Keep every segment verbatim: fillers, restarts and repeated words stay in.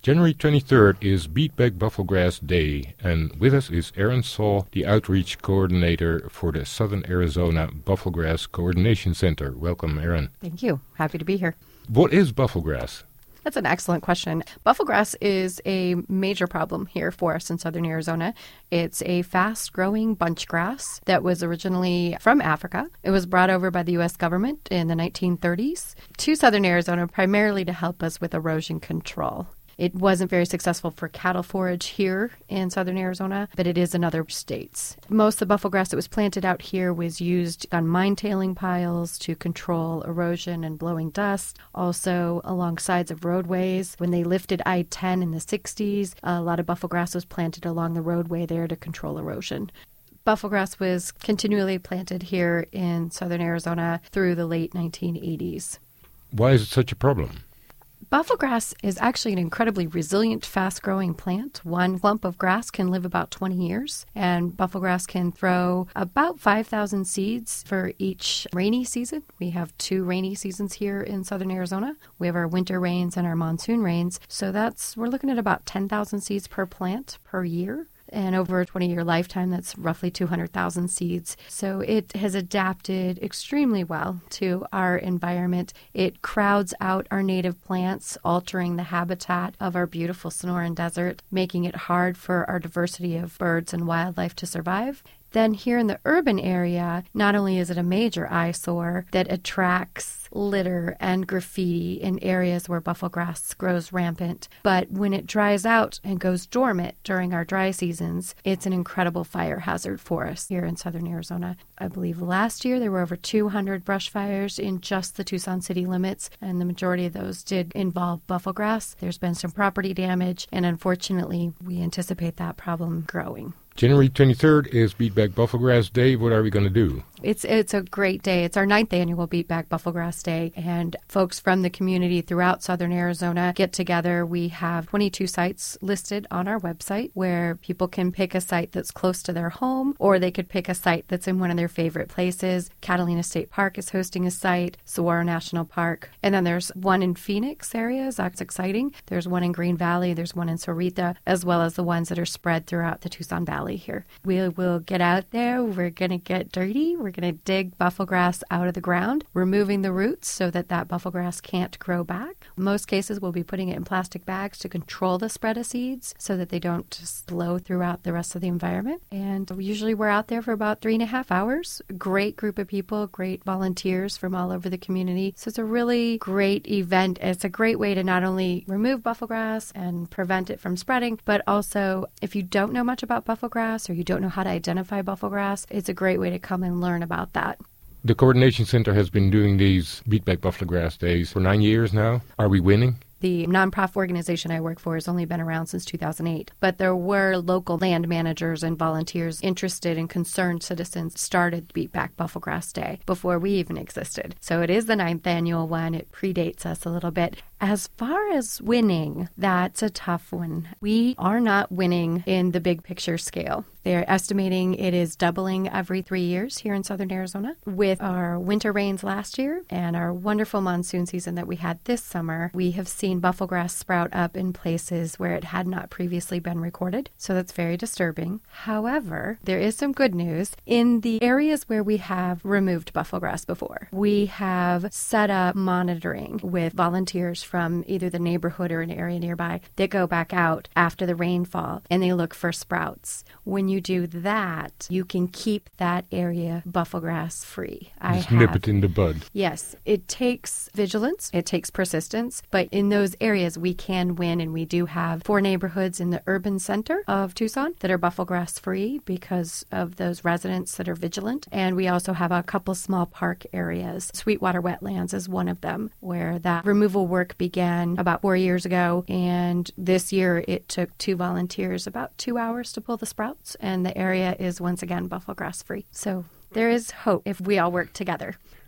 January twenty-third is Beatback Bufflegrass Day, and with us is Aaron Saul, the Outreach Coordinator for the Southern Arizona Bufflegrass Coordination Center. Welcome, Aaron. Thank you. Happy to be here. What is bufflegrass? That's an excellent question. Bufflegrass is a major problem here for us in Southern Arizona. It's a fast-growing bunch grass that was originally from Africa. It was brought over by the U S government in the nineteen thirties to Southern Arizona primarily to help us with erosion control. It wasn't very successful for cattle forage here in Southern Arizona, but it is in other states. Most of the bufflegrass that was planted out here was used on mine tailing piles to control erosion and blowing dust. Also, along sides of roadways. When they lifted I ten in the sixties, a lot of bufflegrass was planted along the roadway there to control erosion. Bufflegrass was continually planted here in Southern Arizona through the late nineteen eighties. Why is it such a problem? Bufflegrass is actually an incredibly resilient, fast-growing plant. One clump of grass can live about twenty years, and bufflegrass can throw about five thousand seeds for each rainy season. We have two rainy seasons here in Southern Arizona. We have our winter rains and our monsoon rains, so that's we're looking at about ten thousand seeds per plant per year. And over a twenty-year lifetime, that's roughly two hundred thousand seeds. So it has adapted extremely well to our environment. It crowds out our native plants, altering the habitat of our beautiful Sonoran Desert, making it hard for our diversity of birds and wildlife to survive. Then here in the urban area, not only is it a major eyesore that attracts litter and graffiti in areas where bufflegrass grows rampant, but when it dries out and goes dormant during our dry seasons, it's an incredible fire hazard for us here in Southern Arizona. I believe last year there were over two hundred brush fires in just the Tucson city limits, and the majority of those did involve bufflegrass. There's been some property damage, and unfortunately, we anticipate that problem growing. January twenty-third is Beatback Bufflegrass Day. What are we going to do? It's it's a great day. It's our ninth annual Beatback Bufflegrass Day, and folks from the community throughout Southern Arizona get together. We have twenty-two sites listed on our website where people can pick a site that's close to their home, or they could pick a site that's in one of their favorite places. Catalina State Park is hosting a site, Saguaro National Park, and then there's one in Phoenix areas. That's exciting. There's one in Green Valley. There's one in Sahuarita, as well as the ones that are spread throughout the Tucson Valley here. We will get out there. We're going to get dirty. We're going to dig bufflegrass out of the ground, removing the roots so that that bufflegrass can't grow back. In most cases, we'll be putting it in plastic bags to control the spread of seeds so that they don't just blow throughout the rest of the environment. And usually we're out there for about three and a half hours. Great group of people, great volunteers from all over the community. So it's a really great event. It's a great way to not only remove bufflegrass and prevent it from spreading, but also if you don't know much about bufflegrass or you don't know how to identify bufflegrass, it's a great way to come and learn about that. The Coordination Center has been doing these Beatback Bufflegrass Days for nine years now. Are we winning? The nonprofit organization I work for has only been around since two thousand eight, but there were local land managers and volunteers interested and concerned citizens started Beatback Bufflegrass Day before we even existed. So it is the ninth annual one. It predates us a little bit. As far as winning, that's a tough one. We are not winning in the big picture scale. They're estimating it is doubling every three years here in Southern Arizona. With our winter rains last year and our wonderful monsoon season that we had this summer, we have seen bufflegrass sprout up in places where it had not previously been recorded. So that's very disturbing. However, there is some good news. In the areas where we have removed bufflegrass before, we have set up monitoring with volunteers from either the neighborhood or an area nearby that go back out after the rainfall and they look for sprouts. When you do that, you can keep that area bufflegrass free. I Just have, nip it in the bud. Yes, it takes vigilance, it takes persistence, but in those areas we can win, and we do have four neighborhoods in the urban center of Tucson that are bufflegrass free because of those residents that are vigilant, and we also have a couple small park areas. Sweetwater Wetlands is one of them where that removal work began about four years ago, and this year it took two volunteers about two hours to pull the sprouts, and the area is once again bufflegrass free. So there is hope if we all work together.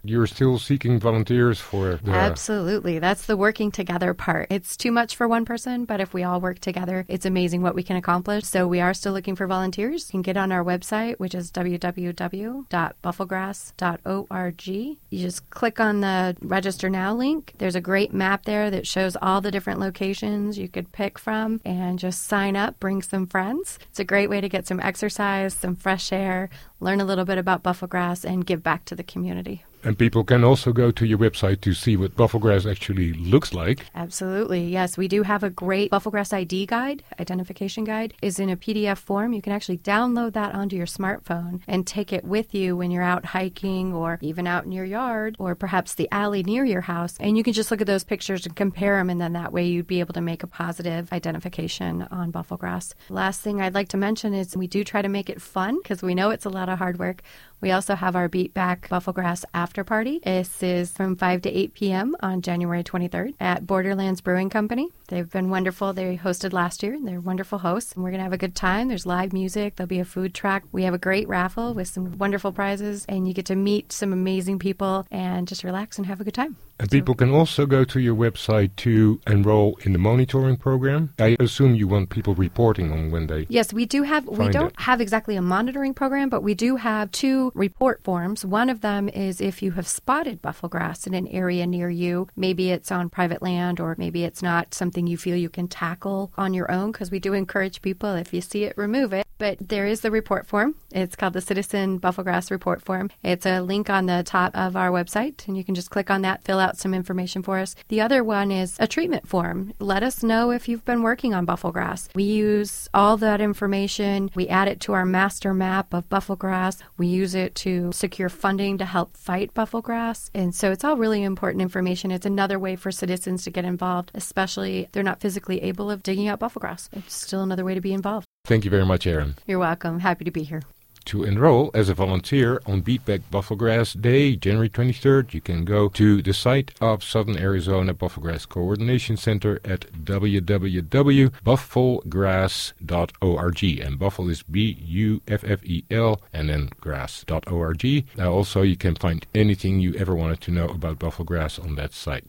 you're still seeking volunteers for the... Absolutely. That's the working together part. It's too much for one person, but if we all work together, it's amazing what we can accomplish. So we are still looking for volunteers. You can get on our website, which is w w w dot bufflegrass dot org. You just click on the Register Now link. There's a great map there that shows all the different locations you could pick from, and just sign up, bring some friends. It's a great way to get some exercise, some fresh air, learn a little bit about Bufflegrass, and give back to the community. And people can also go to your website to see what Bufflegrass actually looks like. Absolutely, yes. We do have a great Bufflegrass I D guide, identification guide, is in a P D F form. You can actually download that onto your smartphone and take it with you when you're out hiking or even out in your yard or perhaps the alley near your house. And you can just look at those pictures and compare them, and then that way you'd be able to make a positive identification on Bufflegrass. Last thing I'd like to mention is we do try to make it fun because we know it's a lot of hard work. We also have our Beat Back Bufflegrass After Party. This is from five to eight p.m. on January twenty-third at Borderlands Brewing Company. They've been wonderful. They hosted last year. They're wonderful hosts. And we're going to have a good time. There's live music. There'll be a food truck. We have a great raffle with some wonderful prizes. And you get to meet some amazing people and just relax and have a good time. And people can also go to your website to enroll in the monitoring program. I assume you want people reporting on when they... Yes, we do have... We don't it. have exactly a monitoring program, but we do have two report forms. One of them is if you have spotted Bufflegrass in an area near you. Maybe it's on private land, or maybe it's not something you feel you can tackle on your own, because we do encourage people, if you see it, remove it. But there is the report form. It's called the Citizen Bufflegrass Report Form. It's a link on the top of our website, and you can just click on that, fill out some information for us. The other one is a treatment form. Let us know if you've been working on Bufflegrass. We use all that information. We add it to our master map of Bufflegrass. We use it to secure funding to help fight Bufflegrass. And so it's all really important information. It's another way for citizens to get involved, especially if they're not physically able of digging out Bufflegrass. It's still another way to be involved. Thank you very much, Erin. You're welcome. Happy to be here. To enroll as a volunteer on Beat Back Bufflegrass Day, January twenty-third, you can go to the site of Southern Arizona Bufflegrass Coordination Center at w w w dot bufflegrass dot org. And Buffle is B U F F E L and then grass dot org. Now also you can find anything you ever wanted to know about Bufflegrass on that site.